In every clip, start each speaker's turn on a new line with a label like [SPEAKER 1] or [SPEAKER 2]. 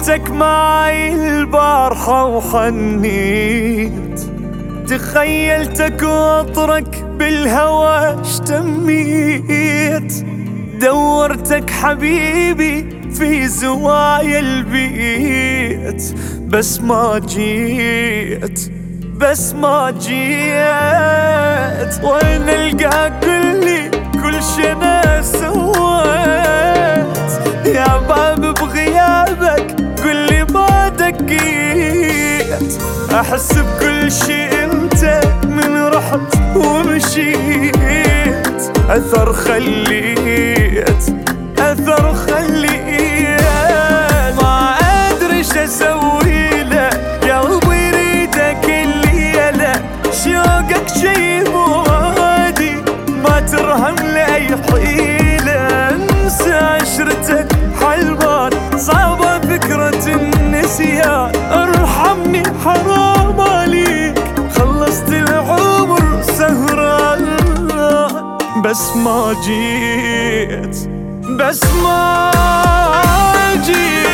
[SPEAKER 1] شفتك معي البارحة وحنيت، تخيلتك وأطرك بالهوى اشتميت، دورتك حبيبي في زوايا البيت، بس ما جيت، بس ما جيت. وين القى كل شي انا سويت، يا باب بغيابك قولي ما دقيت، احس بكل شي انت من رحت ومشيت، اثر خليت، اثر خليت. ما ادري ايش اسوي له، قلبي يريدك الليله، شوقك شي مو عادي ما ترهم لاي حيله، انسى عشرتك حلبان صعبه فكره النسيان، ارحمني حرام عليك خلصت العمر سهران، بس ما جيت، بس ما جيت.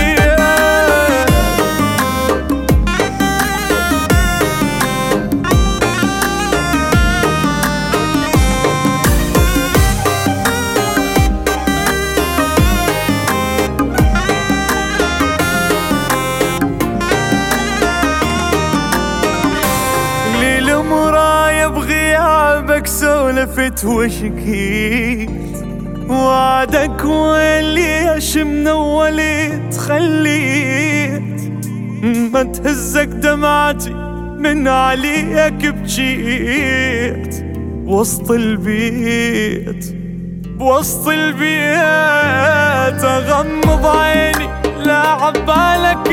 [SPEAKER 1] ليل مرايا بغيابك سولفت وشكيت، وعدك واللي من اولي تخليت، ما تهزك دمعتي من عليك بجيت، وسط البيت، وسط البيت، اغمض عيني لا عبالك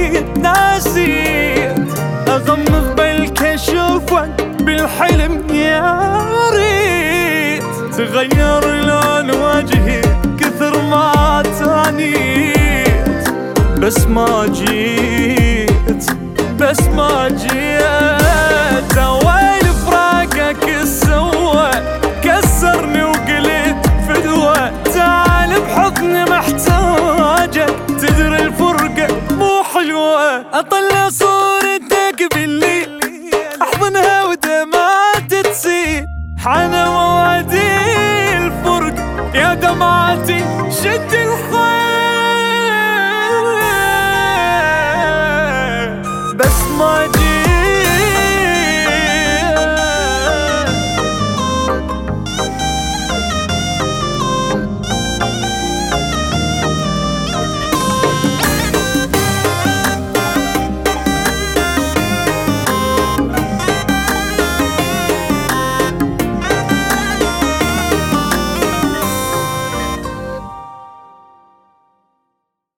[SPEAKER 1] ناسيت، اغمض بلك اشوفك بالحلم يا ريت، تغير لون وجهي كثر ما تانيت، بس ما جيت، بس ما جيت. ويل فراقك سوى كسرني وقلت فدوى، تعال بحضني محتاجك، تدري الفرقة مو حلوة، اطلع صورتك بالليل احضنها ودمعات تسيل، حان موعدي الفرق يا دمعتي شد الحب.